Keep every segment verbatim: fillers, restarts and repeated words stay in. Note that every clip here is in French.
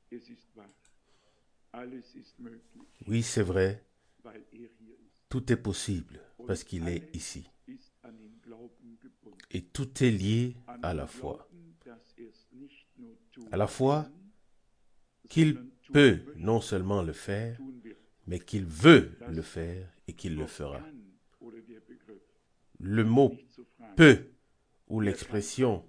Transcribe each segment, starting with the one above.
Oui, c'est vrai, tout est possible parce qu'il est ici. Et tout est lié à la foi. À la foi qu'il peut non seulement le faire, mais qu'il veut le faire et qu'il le fera. Le mot « peut » ou l'expression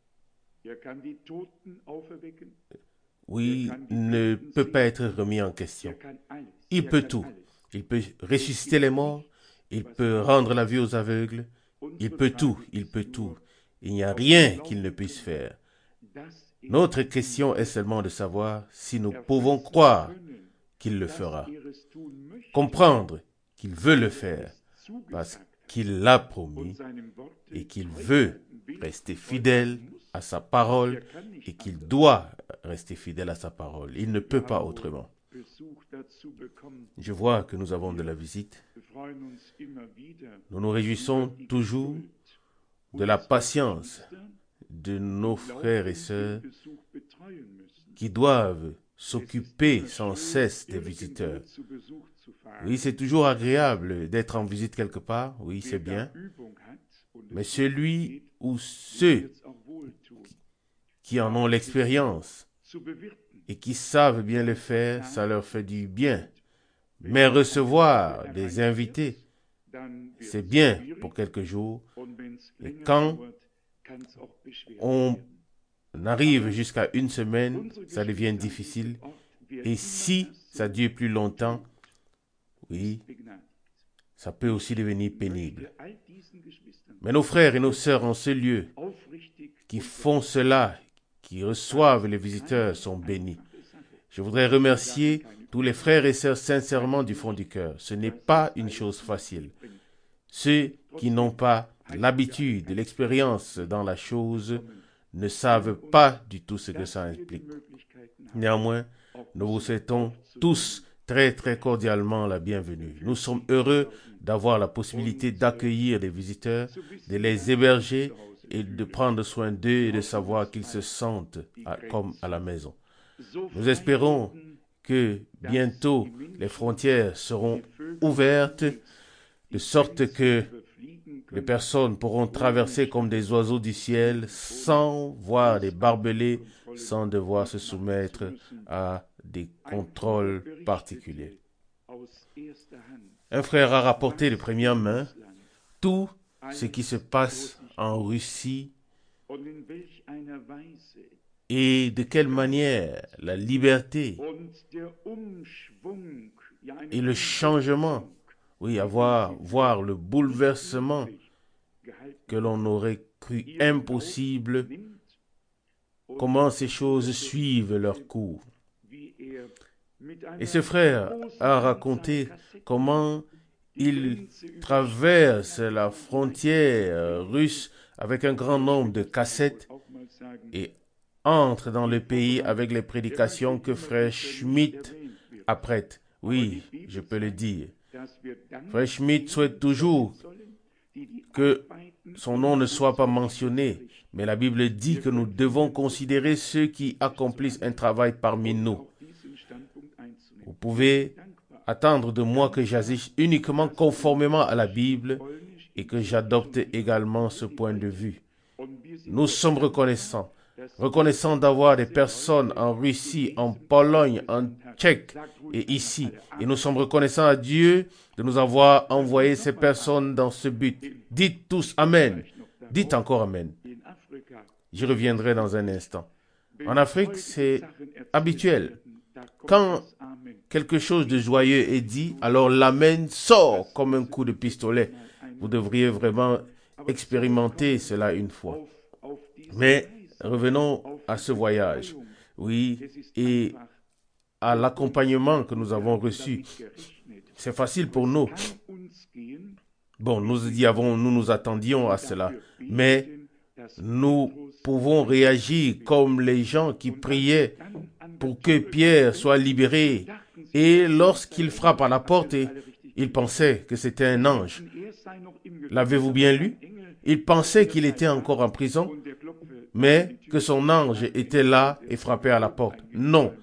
« oui » ne peut pas être remis en question. Il peut tout. Il peut ressusciter les morts, il peut rendre la vue aux aveugles, il peut tout, il peut tout. Il n'y a rien qu'il ne puisse faire. Notre question est seulement de savoir si nous pouvons croire qu'il le fera, comprendre qu'il veut le faire, parce qu'il l'a promis et qu'il veut rester fidèle à sa parole et qu'il doit rester fidèle à sa parole. Il ne peut pas autrement. Je vois que nous avons de la visite. Nous nous réjouissons toujours de la patience de nos frères et sœurs qui doivent s'occuper sans cesse des visiteurs. Oui, c'est toujours agréable d'être en visite quelque part, oui, c'est bien. Mais celui ou ceux qui en ont l'expérience et qui savent bien le faire, ça leur fait du bien. Mais recevoir des invités, c'est bien pour quelques jours. Et quand on arrive jusqu'à une semaine, ça devient difficile. Et si ça dure plus longtemps, oui, ça peut aussi devenir pénible. Mais nos frères et nos sœurs en ce lieu, qui font cela, qui reçoivent les visiteurs, sont bénis. Je voudrais remercier tous les frères et sœurs sincèrement du fond du cœur. Ce n'est pas une chose facile. Ceux qui n'ont pas l'habitude, l'expérience dans la chose, ne savent pas du tout ce que ça implique. Néanmoins, nous vous souhaitons tous très très cordialement la bienvenue. Nous sommes heureux d'avoir la possibilité d'accueillir les visiteurs, de les héberger et de prendre soin d'eux et de savoir qu'ils se sentent à, comme à la maison. Nous espérons que bientôt les frontières seront ouvertes de sorte que les personnes pourront traverser comme des oiseaux du ciel sans voir des barbelés, sans devoir se soumettre à des contrôles particuliers. Un frère a rapporté de première main tout ce qui se passe en Russie et de quelle manière la liberté et le changement, oui, avoir, voir le bouleversement que l'on aurait cru impossible, comment ces choses suivent leur cours. Et ce frère a raconté comment il traverse la frontière russe avec un grand nombre de cassettes et entre dans le pays avec les prédications que frère Schmitt apprête. Oui, je peux le dire. Frère Schmitt souhaite toujours que son nom ne soit pas mentionné, mais la Bible dit que nous devons considérer ceux qui accomplissent un travail parmi nous. Vous pouvez attendre de moi que j'agisse uniquement conformément à la Bible et que j'adopte également ce point de vue. Nous sommes reconnaissants. Reconnaissants d'avoir des personnes en Russie, en Pologne, en Tchèque et ici. Et nous sommes reconnaissants à Dieu de nous avoir envoyé ces personnes dans ce but. Dites tous Amen. Dites encore Amen. J'y reviendrai dans un instant. En Afrique, c'est habituel. Quand quelque chose de joyeux est dit, alors l'Amen sort comme un coup de pistolet. Vous devriez vraiment expérimenter cela une fois. Mais revenons à ce voyage, oui, et à l'accompagnement que nous avons reçu. C'est facile pour nous. Bon, nous y avons, nous nous attendions à cela, mais nous pouvons réagir comme les gens qui priaient pour que Pierre soit libéré. Et lorsqu'il frappe à la porte, il pensait que c'était un ange. L'avez-vous bien lu? Il pensait qu'il était encore en prison, mais que son ange était là et frappait à la porte. Non,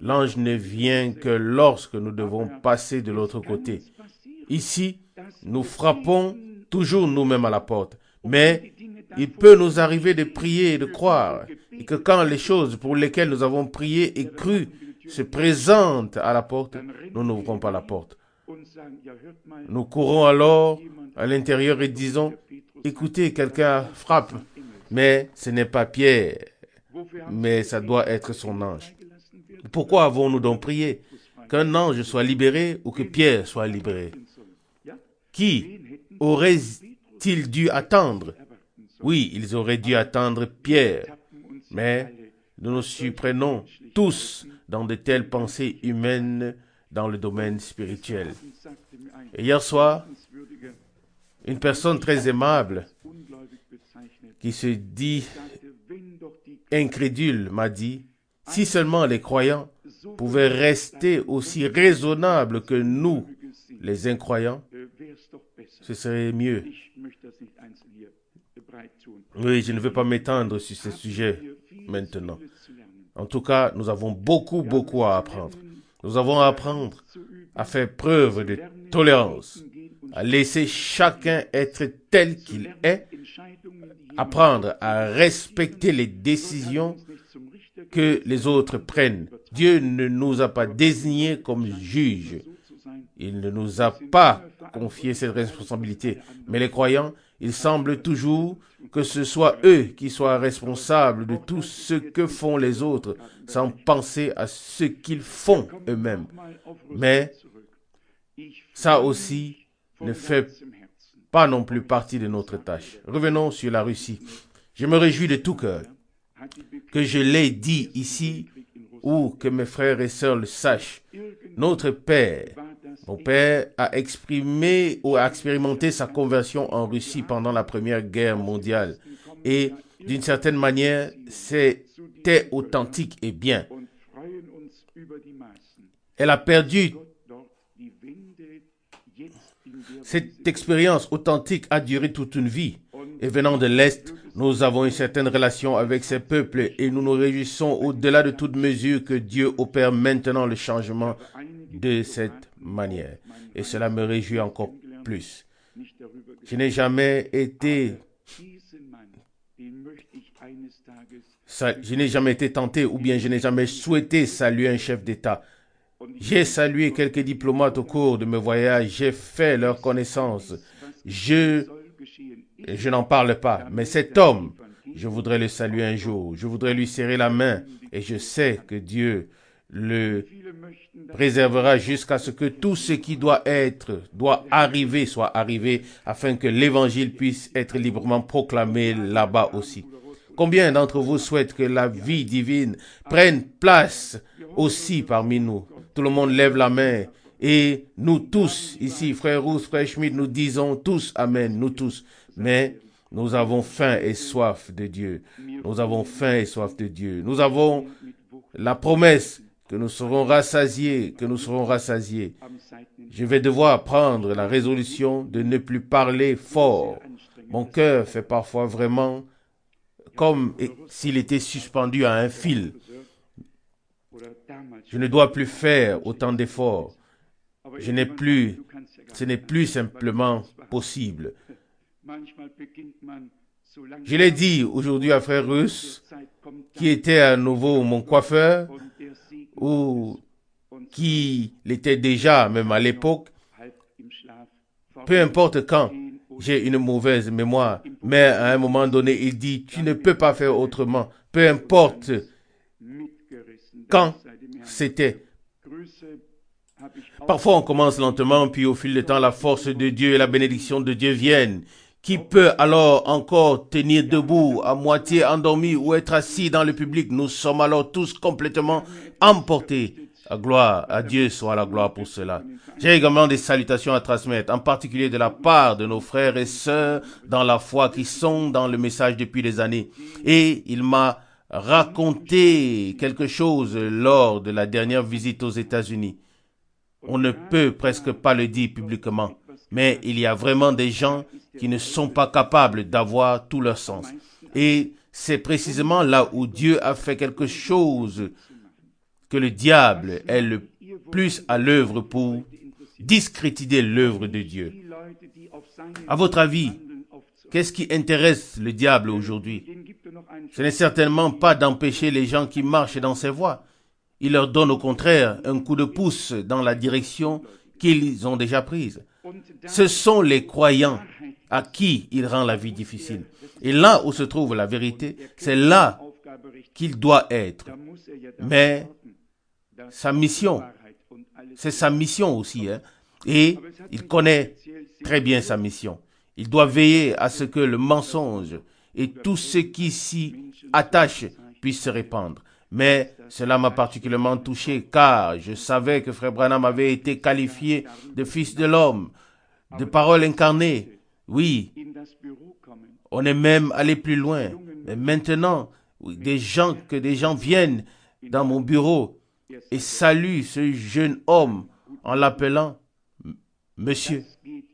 L'ange ne vient que lorsque nous devons passer de l'autre côté. Ici, nous frappons toujours nous-mêmes à la porte. Mais il peut nous arriver de prier et de croire. Et que quand les choses pour lesquelles nous avons prié et cru se présentent à la porte, nous n'ouvrons pas la porte. Nous courons alors à l'intérieur et disons, écoutez, quelqu'un frappe. Mais ce n'est pas Pierre, mais ça doit être son ange. Pourquoi avons-nous donc prié? Qu'un ange soit libéré ou que Pierre soit libéré? Qui aurait-il dû attendre? Oui, ils auraient dû attendre Pierre. Mais nous nous surprenons tous dans de telles pensées humaines dans le domaine spirituel. Et hier soir, une personne très aimable qui se dit incrédule m'a dit, si seulement les croyants pouvaient rester aussi raisonnables que nous, les incroyants, ce serait mieux. Oui, je ne veux pas m'étendre sur ce sujet maintenant. En tout cas, nous avons beaucoup, beaucoup à apprendre. Nous avons à apprendre à faire preuve de tolérance, à laisser chacun être tel qu'il est, apprendre à respecter les décisions que les autres prennent. Dieu ne nous a pas désignés comme juges. Il ne nous a pas confié cette responsabilité. Mais les croyants, il semble toujours que ce soit eux qui soient responsables de tout ce que font les autres, sans penser à ce qu'ils font eux-mêmes. Mais ça aussi ne fait pas non plus partie de notre tâche. Revenons sur la Russie. Je me réjouis de tout cœur que je l'ai dit ici ou que mes frères et sœurs le sachent. Notre Père, mon Père a exprimé ou a expérimenté sa conversion en Russie pendant la Première Guerre mondiale. Et d'une certaine manière, c'était authentique et bien. Elle a perdu. Cette expérience authentique a duré toute une vie. Et venant de l'Est, nous avons une certaine relation avec ces peuples et nous nous réjouissons au-delà de toute mesure que Dieu opère maintenant le changement de cette manière. Et cela me réjouit encore plus. Je n'ai jamais été, je n'ai jamais été tenté ou bien je n'ai jamais souhaité saluer un chef d'État. J'ai salué quelques diplomates au cours de mes voyages, j'ai fait leur connaissance. Je, je n'en parle pas, mais cet homme, je voudrais le saluer un jour, je voudrais lui serrer la main et je sais que Dieu le préservera jusqu'à ce que tout ce qui doit être, doit arriver, soit arrivé, afin que l'évangile puisse être librement proclamé là-bas aussi. Combien d'entre vous souhaitent que la vie divine prenne place aussi parmi nous? Tout le monde lève la main et nous tous, ici, frère Rousse, frère Schmidt, nous disons tous Amen, nous tous. Mais nous avons faim et soif de Dieu. Nous avons faim et soif de Dieu. Nous avons la promesse que nous serons rassasiés, que nous serons rassasiés. Je vais devoir prendre la résolution de ne plus parler fort. Mon cœur fait parfois vraiment comme s'il était suspendu à un fil. Je ne dois plus faire autant d'efforts. Je n'ai plus, ce n'est plus simplement possible. Je l'ai dit aujourd'hui à frère Russe, qui était à nouveau mon coiffeur, ou qui l'était déjà, même à l'époque. Peu importe quand, j'ai une mauvaise mémoire, mais à un moment donné, il dit, tu ne peux pas faire autrement. Peu importe quand c'était. Parfois, on commence lentement, puis au fil du temps, la force de Dieu et la bénédiction de Dieu viennent. Qui peut alors encore tenir debout, à moitié endormi ou être assis dans le public? Nous sommes alors tous complètement emportés. À gloire, à Dieu soit la gloire pour cela. J'ai également des salutations à transmettre, en particulier de la part de nos frères et sœurs dans la foi qui sont dans le message depuis des années. Et il m'a raconté quelque chose lors de la dernière visite aux États-Unis. On ne peut presque pas le dire publiquement, mais il y a vraiment des gens qui ne sont pas capables d'avoir tout leur sens. Et c'est précisément là où Dieu a fait quelque chose que le diable est le plus à l'œuvre pour discréditer l'œuvre de Dieu. À votre avis, qu'est-ce qui intéresse le diable aujourd'hui? Ce n'est certainement pas d'empêcher les gens qui marchent dans ses voies. Il leur donne au contraire un coup de pouce dans la direction qu'ils ont déjà prise. Ce sont les croyants à qui il rend la vie difficile. Et là où se trouve la vérité, c'est là qu'il doit être. Mais sa mission, c'est sa mission aussi, hein. Et il connaît très bien sa mission. Il doit veiller à ce que le mensonge et tout ce qui s'y attache puisse se répandre. Mais cela m'a particulièrement touché car je savais que Frère Branham avait été qualifié de fils de l'homme, de parole incarnée. Oui, on est même allé plus loin. Mais maintenant, des gens, que des gens viennent dans mon bureau et saluent ce jeune homme en l'appelant Monsieur,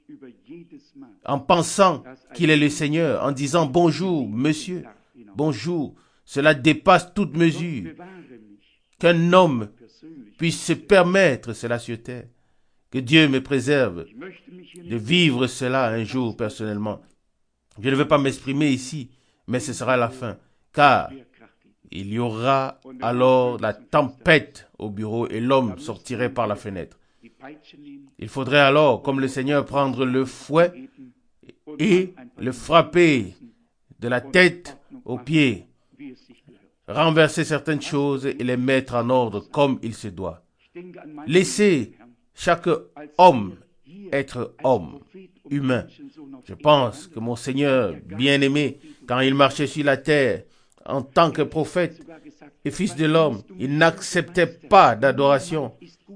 en pensant qu'il est le Seigneur, en disant bonjour, Monsieur, bonjour. Cela dépasse toute mesure qu'un homme puisse se permettre cela sur terre. Que Dieu me préserve de vivre cela un jour personnellement. Je ne vais pas m'exprimer ici, mais ce sera la fin, car il y aura alors la tempête au bureau et l'homme sortirait par la fenêtre. Il faudrait alors, comme le Seigneur, prendre le fouet et le frapper de la tête aux pieds, renverser certaines choses et les mettre en ordre comme il se doit. Laissez chaque homme être homme, humain. Je pense que mon Seigneur bien-aimé, quand il marchait sur la terre en tant que prophète et fils de l'homme, il n'acceptait pas d'adoration.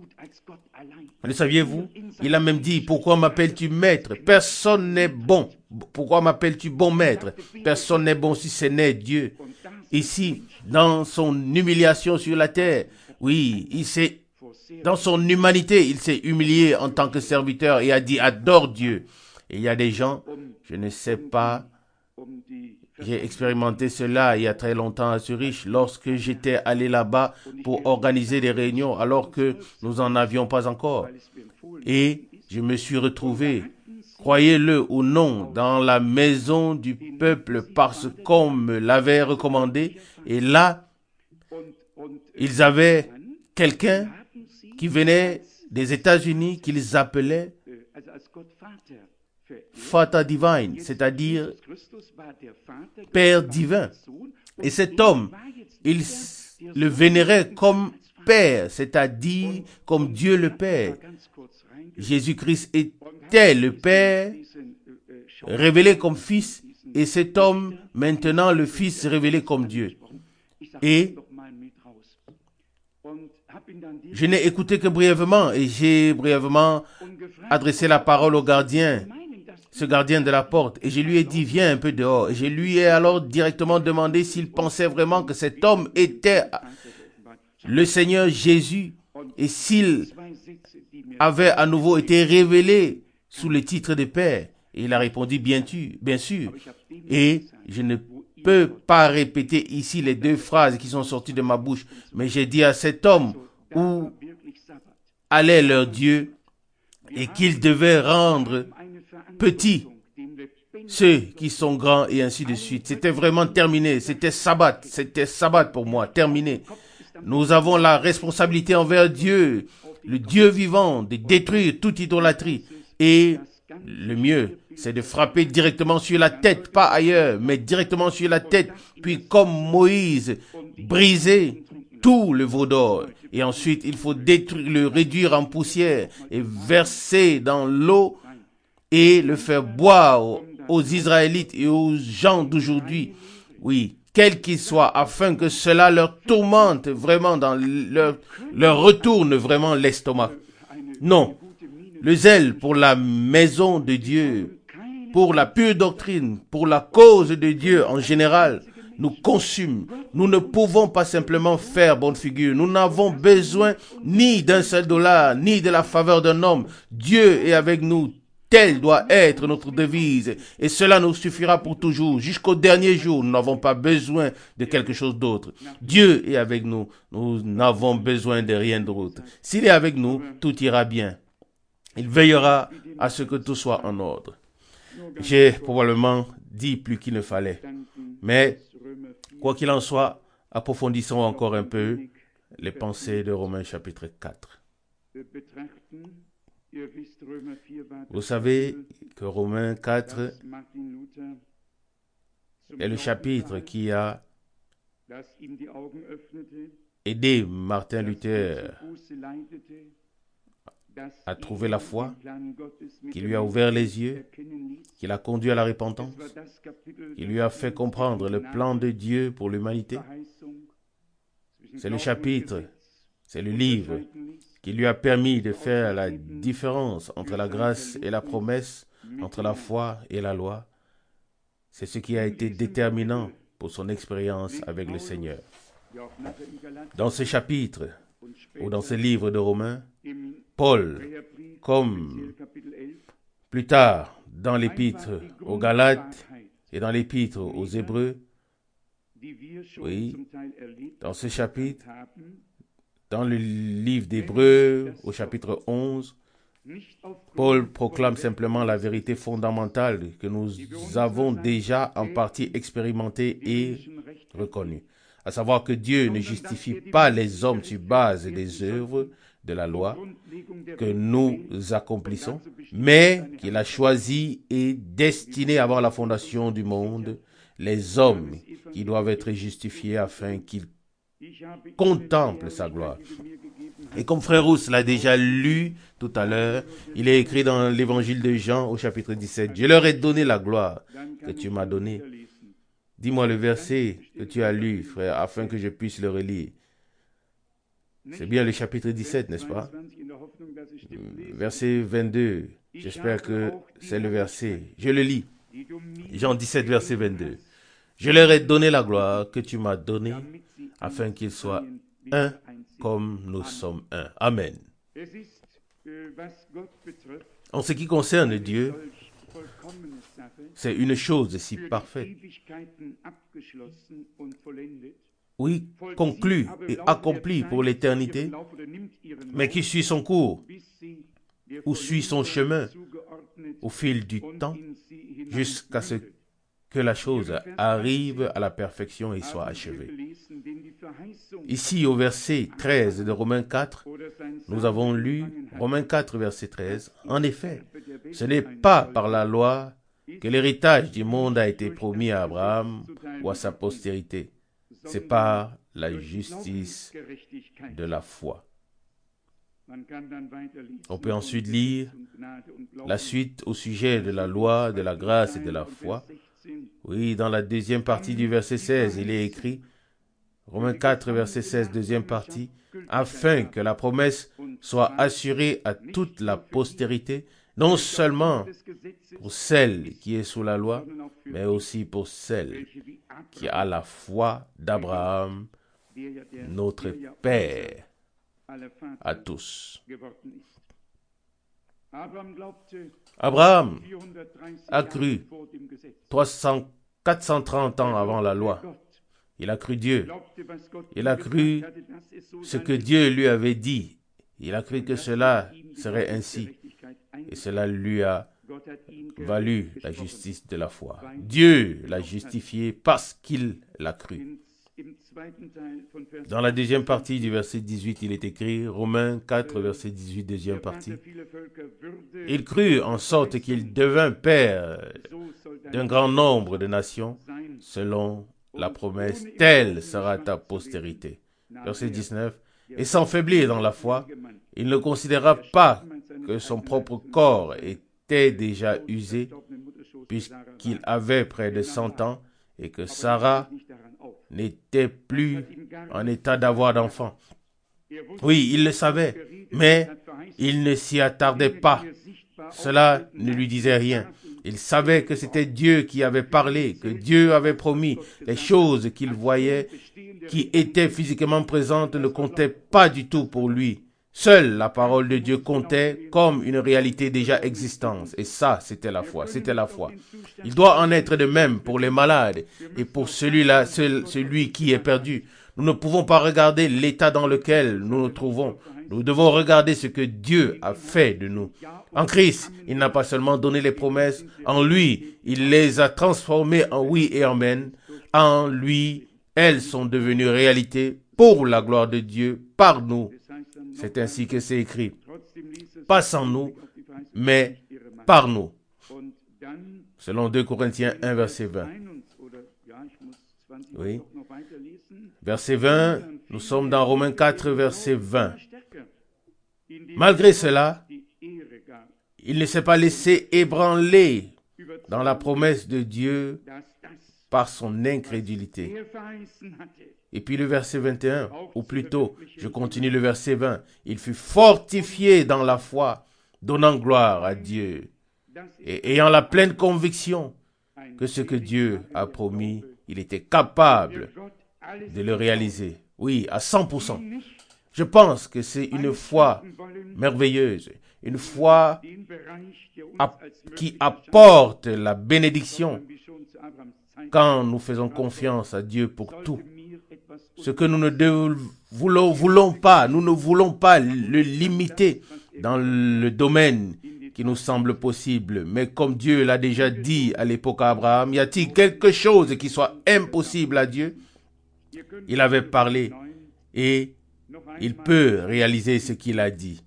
Le saviez-vous? Il a même dit, pourquoi m'appelles-tu maître? Personne n'est bon. Pourquoi m'appelles-tu bon maître? Personne n'est bon si ce n'est Dieu. Ici, dans son humiliation sur la terre, oui, il s'est, dans son humanité, il s'est humilié en tant que serviteur et a dit, adore Dieu. Et il y a des gens, je ne sais pas, j'ai expérimenté cela il y a très longtemps à Zurich, lorsque j'étais allé là-bas pour organiser des réunions, alors que nous n'en avions pas encore. Et je me suis retrouvé, croyez-le ou non, dans la maison du peuple parce qu'on me l'avait recommandé. Et là, ils avaient quelqu'un qui venait des États-Unis qu'ils appelaient Vater Divine, c'est-à-dire Père divin. Et cet homme, il le vénérait comme Père, c'est-à-dire comme Dieu le Père. Jésus-Christ était le Père, révélé comme Fils, et cet homme, maintenant le Fils révélé comme Dieu. Et je n'ai écouté que brièvement, et j'ai brièvement adressé la parole au gardien, ce gardien de la porte, et je lui ai dit, viens un peu dehors. Et je lui ai alors directement demandé s'il pensait vraiment que cet homme était le Seigneur Jésus, et s'il avait à nouveau été révélé sous le titre de Père. Et il a répondu, bien sûr, bien sûr. Et je ne peux pas répéter ici les deux phrases qui sont sorties de ma bouche, mais j'ai dit à cet homme où allait leur Dieu et qu'il devait rendre petits ceux qui sont grands et ainsi de suite. C'était vraiment terminé. C'était sabbat. C'était sabbat pour moi. Terminé. Nous avons la responsabilité envers Dieu, le Dieu vivant, de détruire toute idolâtrie. Et le mieux, c'est de frapper directement sur la tête, pas ailleurs, mais directement sur la tête. Puis comme Moïse, briser tout le veau d'or. Et ensuite, il faut détruire, le réduire en poussière et verser dans l'eau et le faire boire aux, aux Israélites et aux gens d'aujourd'hui, oui, quels qu'ils soient, afin que cela leur tourmente vraiment dans leur, leur retourne vraiment l'estomac. Non, le zèle pour la maison de Dieu, pour la pure doctrine, pour la cause de Dieu en général, nous consume. Nous ne pouvons pas simplement faire bonne figure. Nous n'avons besoin ni d'un seul dollar, ni de la faveur d'un homme. Dieu est avec nous telle doit être notre devise. Et cela nous suffira pour toujours. Jusqu'au dernier jour, nous n'avons pas besoin de quelque chose d'autre. Dieu est avec nous. Nous n'avons besoin de rien d'autre. S'il est avec nous, tout ira bien. Il veillera à ce que tout soit en ordre. J'ai probablement dit plus qu'il ne fallait. Mais, quoi qu'il en soit, approfondissons encore un peu les pensées de Romains chapitre quatre. Vous savez que Romains quatre est le chapitre qui a aidé Martin Luther à trouver la foi, qui lui a ouvert les yeux, qui l'a conduit à la repentance, qui lui a fait comprendre le plan de Dieu pour l'humanité. C'est le chapitre, c'est le livre qui lui a permis de faire la différence entre la grâce et la promesse, entre la foi et la loi. C'est ce qui a été déterminant pour son expérience avec le Seigneur. Dans ce chapitre, ou dans ce livre de Romains, Paul, comme plus tard dans l'épître aux Galates et dans l'épître aux Hébreux, oui, dans ce chapitre, dans le livre d'Hébreux au chapitre onze, Paul proclame simplement la vérité fondamentale que nous avons déjà en partie expérimentée et reconnue, à savoir que Dieu ne justifie pas les hommes sur base des œuvres de la loi que nous accomplissons, mais qu'il a choisi et destiné avant la fondation du monde les hommes qui doivent être justifiés afin qu'ils contemplent sa gloire. Et comme frère Rousse l'a déjà lu tout à l'heure, il est écrit dans l'évangile de Jean au chapitre dix-sept, « Je leur ai donné la gloire que tu m'as donnée. » Dis-moi le verset que tu as lu, frère, afin que je puisse le relire. C'est bien le chapitre dix-sept, n'est-ce pas? Verset vingt-deux. J'espère que c'est le verset. Je le lis. Jean dix-sept, verset vingt-deux. « Je leur ai donné la gloire que tu m'as donnée, afin qu'ils soient un comme nous sommes un. » Amen. En ce qui concerne Dieu, c'est une chose si parfaite, oui, conclue et accomplie pour l'éternité, mais qui suit son cours, ou suit son chemin au fil du temps, jusqu'à ce que la chose arrive à la perfection et soit achevée. Ici, au verset treize de Romains quatre, nous avons lu Romains quatre, verset treize. En effet, ce n'est pas par la loi que l'héritage du monde a été promis à Abraham ou à sa postérité. C'est par la justice de la foi. On peut ensuite lire la suite au sujet de la loi, de la grâce et de la foi. Oui, dans la deuxième partie du verset seize, il est écrit, Romains quatre, verset seize, deuxième partie, afin que la promesse soit assurée à toute la postérité, non seulement pour celle qui est sous la loi, mais aussi pour celle qui a la foi d'Abraham, notre Père, à tous. Abraham a cru trois cents, quatre cent trente ans avant la loi. Il a cru Dieu. Il a cru ce que Dieu lui avait dit. Il a cru que cela serait ainsi. Et cela lui a valu la justice de la foi. Dieu l'a justifié parce qu'il l'a cru. Dans la deuxième partie du verset dix-huit, il est écrit, Romains quatre, verset dix-huit, deuxième partie. Il crut en sorte qu'il devint père d'un grand nombre de nations, selon la promesse, telle sera ta postérité. Verset dix-neuf. Et sans faiblir dans la foi, il ne considéra pas que son propre corps était déjà usé, puisqu'il avait près de cent ans, et que Sarah n'était plus en état d'avoir d'enfant. Oui, il le savait, mais il ne s'y attardait pas. Cela ne lui disait rien. Il savait que c'était Dieu qui avait parlé, que Dieu avait promis. Les choses qu'il voyait, qui étaient physiquement présentes, ne comptaient pas du tout pour lui. Seule la parole de Dieu comptait comme une réalité déjà existante. Et ça, c'était la foi. C'était la foi. Il doit en être de même pour les malades et pour celui-là, celui qui est perdu. Nous ne pouvons pas regarder l'état dans lequel nous nous trouvons. Nous devons regarder ce que Dieu a fait de nous. En Christ, il n'a pas seulement donné les promesses. En lui, il les a transformées en oui et amen. En lui, elles sont devenues réalité pour la gloire de Dieu, par nous. C'est ainsi que c'est écrit. Pas sans nous, mais par nous. Selon deux Corinthiens un, verset vingt. Oui. Verset vingt, nous sommes dans Romains quatre, verset vingt. Malgré cela, il ne s'est pas laissé ébranler dans la promesse de Dieu par son incrédulité. Et puis le verset vingt et un, ou plutôt, je continue le verset vingt. Il fut fortifié dans la foi, donnant gloire à Dieu, et ayant la pleine conviction que ce que Dieu a promis, il était capable de le réaliser. Oui, à cent pour cent. Je pense que c'est une foi merveilleuse, une foi qui apporte la bénédiction quand nous faisons confiance à Dieu pour tout. Ce que nous ne de, voulons, voulons pas, nous ne voulons pas le limiter dans le domaine qui nous semble possible. Mais comme Dieu l'a déjà dit à l'époque à Abraham, y a-t-il quelque chose qui soit impossible à Dieu? Il avait parlé et il peut réaliser ce qu'il a dit.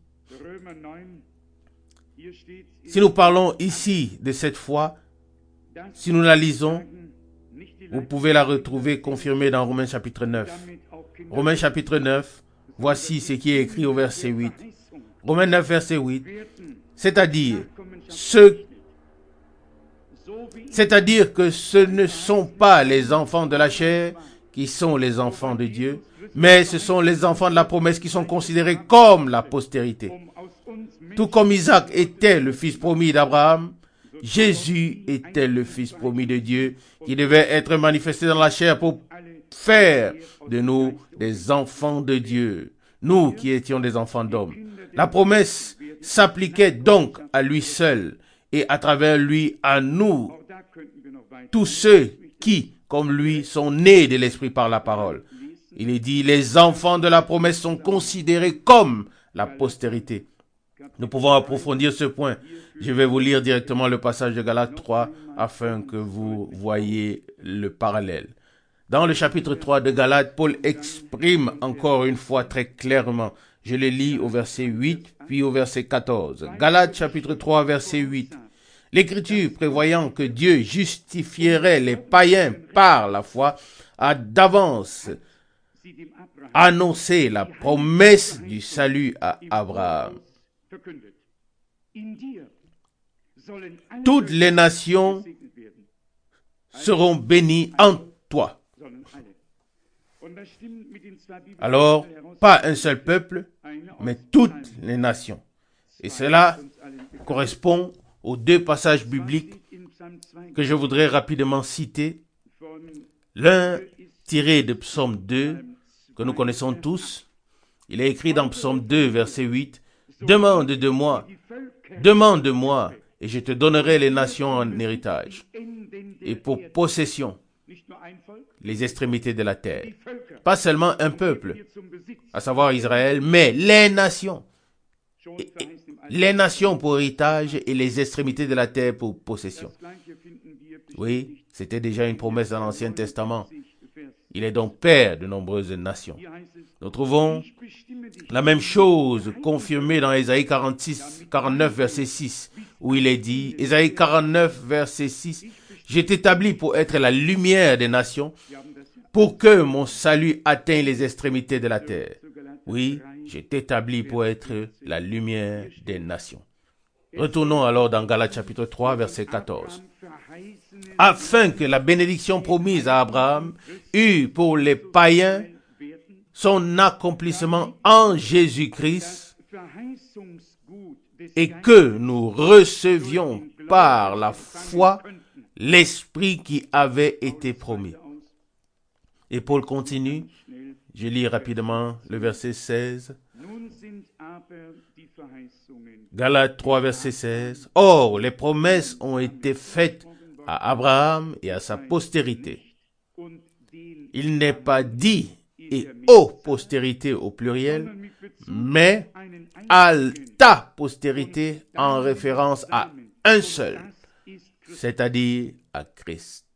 Si nous parlons ici de cette foi, si nous la lisons, vous pouvez la retrouver confirmée dans Romains chapitre neuf. Romains chapitre neuf, voici ce qui est écrit au verset huit. Romains neuf, verset huit. C'est-à-dire, ce, c'est-à-dire que ce ne sont pas les enfants de la chair qui sont les enfants de Dieu, mais ce sont les enfants de la promesse qui sont considérés comme la postérité. Tout comme Isaac était le fils promis d'Abraham, Jésus était le fils promis de Dieu qui devait être manifesté dans la chair pour faire de nous des enfants de Dieu, nous qui étions des enfants d'hommes. La promesse s'appliquait donc à lui seul et à travers lui à nous, tous ceux qui, comme lui, sont nés de l'Esprit par la parole. Il est dit, les enfants de la promesse sont considérés comme la postérité. Nous pouvons approfondir ce point. Je vais vous lire directement le passage de Galates trois afin que vous voyez le parallèle. Dans le chapitre trois de Galates, Paul exprime encore une fois très clairement. Je le lis au verset huit, puis au verset quatorze. Galates chapitre trois, verset huit. L'Écriture, prévoyant que Dieu justifierait les païens par la foi, a d'avance annoncé la promesse du salut à Abraham. Toutes les nations seront bénies en toi. Alors, pas un seul peuple, mais toutes les nations. Et cela correspond aux deux passages bibliques que je voudrais rapidement citer. L'un tiré de Psaume deux, que nous connaissons tous. Il est écrit dans Psaume deux, verset huit. « Demande de moi, demande de moi, et je te donnerai les nations en héritage, et pour possession, les extrémités de la terre. » Pas seulement un peuple, à savoir Israël, mais les nations. Et, et, les nations pour héritage et les extrémités de la terre pour possession. Oui, c'était déjà une promesse dans l'Ancien Testament. Il est donc père de nombreuses nations. Nous trouvons la même chose confirmée dans Ésaïe quarante-six, quarante-neuf, verset six, où il est dit, Ésaïe quarante-neuf, verset six, « Je t'établis pour être la lumière des nations, pour que mon salut atteigne les extrémités de la terre. » Oui, je t'établis pour être la lumière des nations. Retournons alors dans Galates chapitre trois, verset quatorze. Afin que la bénédiction promise à Abraham eût pour les païens son accomplissement en Jésus-Christ et que nous recevions par la foi l'Esprit qui avait été promis. Et Paul continue, je lis rapidement le verset seize. Galates trois, verset seize. Or, les promesses ont été faites à Abraham et à sa postérité. Il n'est pas dit et aux postérités au pluriel, mais à ta postérité en référence à un seul, c'est-à-dire à Christ.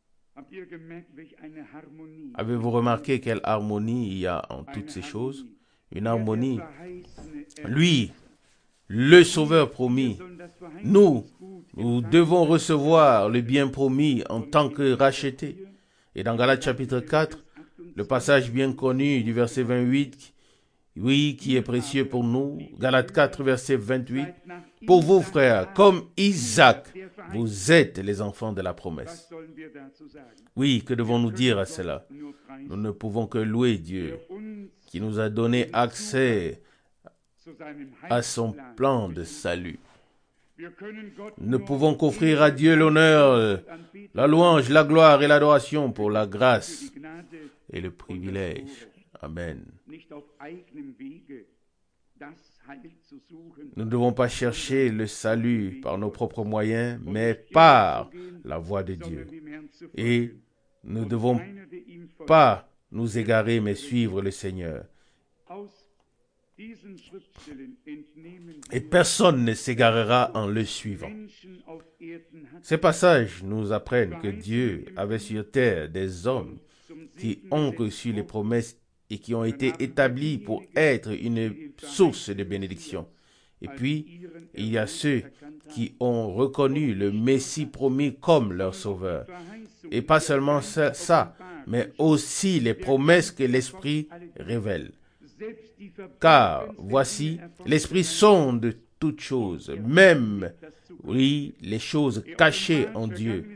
Avez-vous remarqué quelle harmonie il y a en toutes ces choses? Une harmonie. Lui, le Sauveur promis, nous, nous devons recevoir le bien promis en tant que rachetés. Et dans Galates chapitre quatre, le passage bien connu du verset vingt-huit, oui, qui est précieux pour nous, Galates quatre, verset vingt-huit, pour vous, frères, comme Isaac, vous êtes les enfants de la promesse. Oui, que devons-nous dire à cela? Nous ne pouvons que louer Dieu, qui nous a donné accès à son plan de salut. Nous ne pouvons qu'offrir à Dieu l'honneur, la louange, la gloire et l'adoration pour la grâce et le privilège. Amen. Nous ne devons pas chercher le salut par nos propres moyens, mais par la voie de Dieu. Et nous ne devons pas nous égarer, mais suivre le Seigneur. Et personne ne s'égarera en le suivant. Ces passages nous apprennent que Dieu avait sur terre des hommes qui ont reçu les promesses et qui ont été établis pour être une source de bénédiction. Et puis, il y a ceux qui ont reconnu le Messie promis comme leur sauveur. Et pas seulement ça, ça mais aussi les promesses que l'Esprit révèle. Car, voici, l'Esprit sonde toutes choses, même, oui, les choses cachées en Dieu.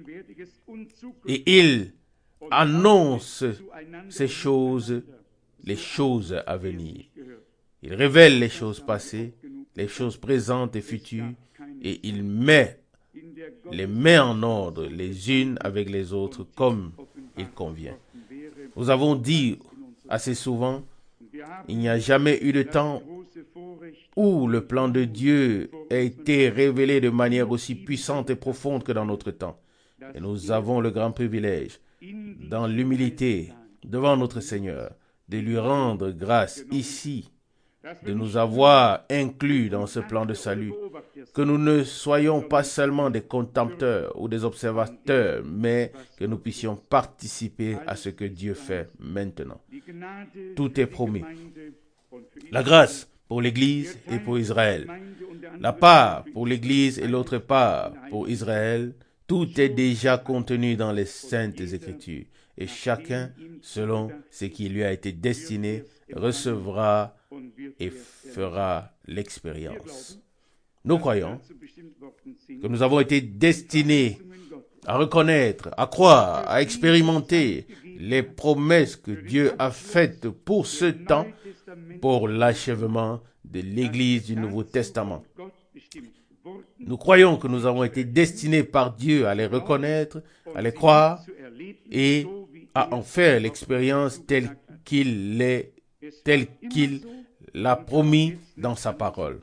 Et il annonce ces choses, les choses à venir. Il révèle les choses passées, les choses présentes et futures, et il met, les met en ordre les unes avec les autres comme il convient. Nous avons dit assez souvent, il n'y a jamais eu de temps où le plan de Dieu a été révélé de manière aussi puissante et profonde que dans notre temps. Et nous avons le grand privilège, dans l'humilité, devant notre Seigneur, de lui rendre grâce ici, de nous avoir inclus dans ce plan de salut, que nous ne soyons pas seulement des contempteurs ou des observateurs, mais que nous puissions participer à ce que Dieu fait maintenant. Tout est promis. La grâce pour l'Église et pour Israël. La part pour l'Église et l'autre part pour Israël. Tout est déjà contenu dans les Saintes Écritures. Et chacun, selon ce qui lui a été destiné, recevra et fera l'expérience. Nous croyons que nous avons été destinés à reconnaître, à croire, à expérimenter les promesses que Dieu a faites pour ce temps, pour l'achèvement de l'Église du Nouveau Testament. Nous croyons que nous avons été destinés par Dieu à les reconnaître, à les croire et à en faire l'expérience telle qu'il l'est, telle qu'il l'a promis dans sa parole.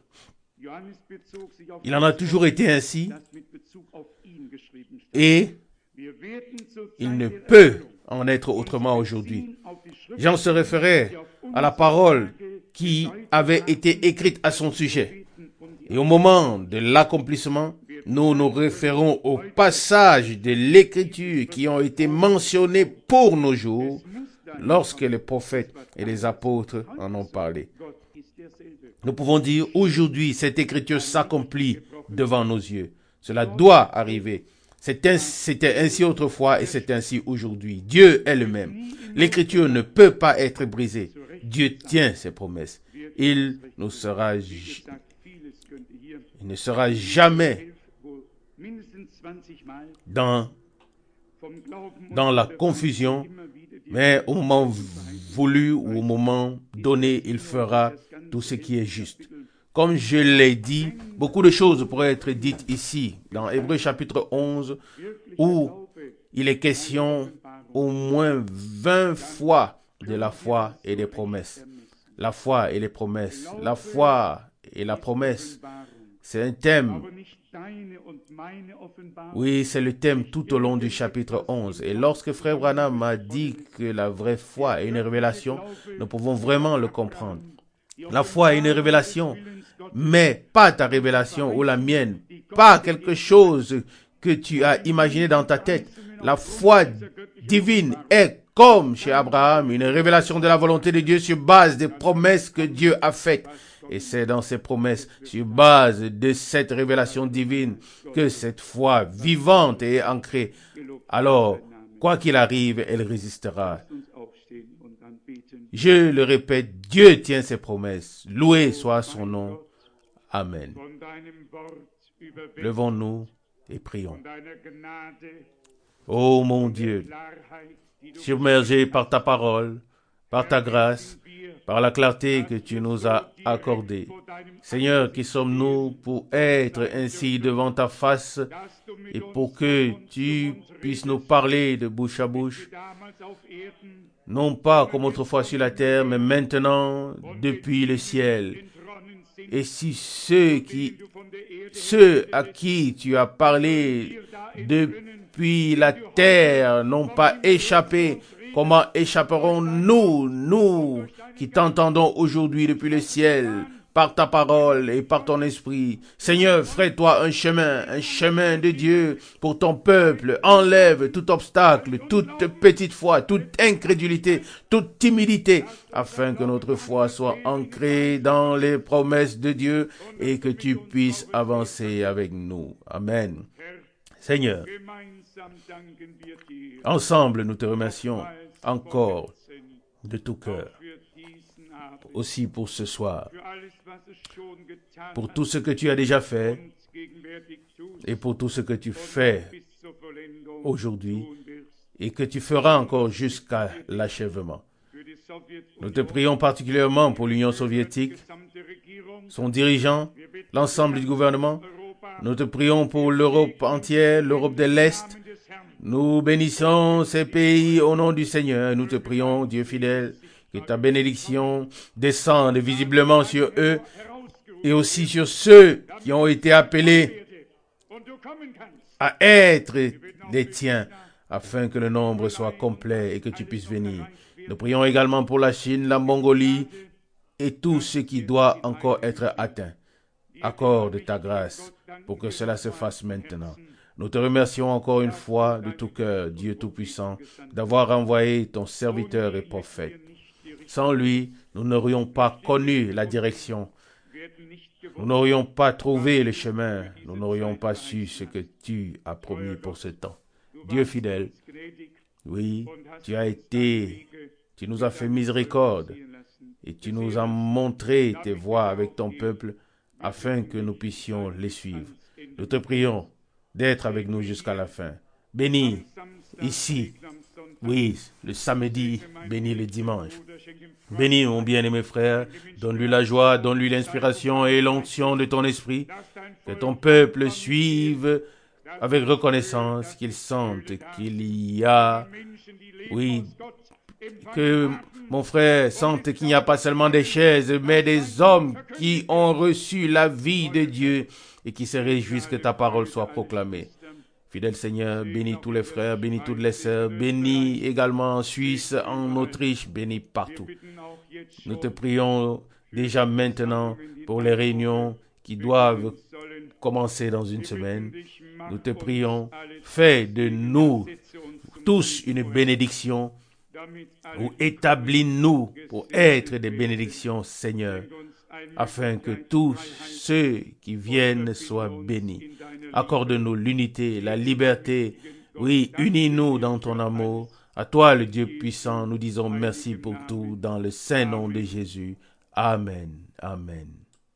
Il en a toujours été ainsi et il ne peut en être autrement aujourd'hui. Jean se référait à la parole qui avait été écrite à son sujet. Et au moment de l'accomplissement, nous nous référons aux passages de l'Écriture qui ont été mentionnés pour nos jours lorsque les prophètes et les apôtres en ont parlé. Nous pouvons dire aujourd'hui, cette Écriture s'accomplit devant nos yeux. Cela doit arriver. C'était ainsi autrefois et c'est ainsi aujourd'hui. Dieu est le même. L'Écriture ne peut pas être brisée. Dieu tient ses promesses. Il nous sera, il ne sera jamais dans, dans la confusion, mais au moment voulu ou au moment donné, il fera tout ce qui est juste. Comme je l'ai dit, beaucoup de choses pourraient être dites ici, dans Hébreux chapitre onze, où il est question au moins vingt fois de la foi et des promesses. La foi et les promesses. La foi et la promesse. C'est un thème. Oui, c'est le thème tout au long du chapitre onze. Et lorsque Frère Branham m'a dit que la vraie foi est une révélation, nous pouvons vraiment le comprendre. La foi est une révélation, mais pas ta révélation ou la mienne, pas quelque chose que tu as imaginé dans ta tête. La foi divine est, comme chez Abraham, une révélation de la volonté de Dieu sur base des promesses que Dieu a faites. Et c'est dans ces promesses, sur base de cette révélation divine, que cette foi vivante est ancrée. Alors, quoi qu'il arrive, elle résistera. Je le répète, Dieu tient ses promesses. Loué soit son nom. Amen. Levons-nous et prions. Ô mon Dieu, submergé par ta parole, par ta grâce, par la clarté que tu nous as accordée. Seigneur, qui sommes-nous pour être ainsi devant ta face et pour que tu puisses nous parler de bouche à bouche, non pas comme autrefois sur la terre, mais maintenant depuis le ciel. Et si ceux qui, ceux à qui tu as parlé depuis la terre n'ont pas échappé, comment échapperons-nous, nous qui t'entendons aujourd'hui depuis le ciel, par ta parole et par ton esprit? Seigneur, ferai-toi un chemin, un chemin de Dieu pour ton peuple. Enlève tout obstacle, toute petite foi, toute incrédulité, toute timidité, afin que notre foi soit ancrée dans les promesses de Dieu et que tu puisses avancer avec nous. Amen. Seigneur, ensemble nous te remercions encore de tout cœur, aussi pour ce soir, pour tout ce que tu as déjà fait et pour tout ce que tu fais aujourd'hui et que tu feras encore jusqu'à l'achèvement. Nous te prions particulièrement pour l'Union soviétique, son dirigeant, l'ensemble du gouvernement. Nous te prions pour l'Europe entière, l'Europe de l'Est. Nous bénissons ces pays au nom du Seigneur. Nous te prions, Dieu fidèle, que ta bénédiction descende visiblement sur eux et aussi sur ceux qui ont été appelés à être des tiens, afin que le nombre soit complet et que tu puisses venir. Nous prions également pour la Chine, la Mongolie et tout ce qui doit encore être atteint. Accorde ta grâce pour que cela se fasse maintenant. Nous te remercions encore une fois de tout cœur, Dieu Tout-Puissant, d'avoir envoyé ton serviteur et prophète. Sans lui, nous n'aurions pas connu la direction. Nous n'aurions pas trouvé le chemin. Nous n'aurions pas su ce que tu as promis pour ce temps. Dieu fidèle, oui, tu as été, tu nous as fait miséricorde et tu nous as montré tes voies avec ton peuple afin que nous puissions les suivre. Nous te prions d'être avec nous jusqu'à la fin. Bénis ici, oui, le samedi, bénis le dimanche. Bénis mon bien-aimé frère, donne-lui la joie, donne-lui l'inspiration et l'onction de ton esprit, que ton peuple suive avec reconnaissance, qu'il sente qu'il y a, oui, que mon frère sente qu'il n'y a pas seulement des chaises, mais des hommes qui ont reçu la vie de Dieu et qui se réjouissent que ta parole soit proclamée. Fidèle Seigneur, bénis tous les frères, bénis toutes les sœurs, bénis également en Suisse, en Autriche, bénis partout. Nous te prions déjà maintenant pour les réunions qui doivent commencer dans une semaine. Nous te prions, fais de nous tous une bénédiction ou établis-nous pour être des bénédictions, Seigneur, afin que tous ceux qui viennent soient bénis. Accorde-nous l'unité, la liberté. Oui, unis-nous dans ton amour. À toi, le Dieu puissant, nous disons merci pour tout dans le saint nom de Jésus. Amen. Amen.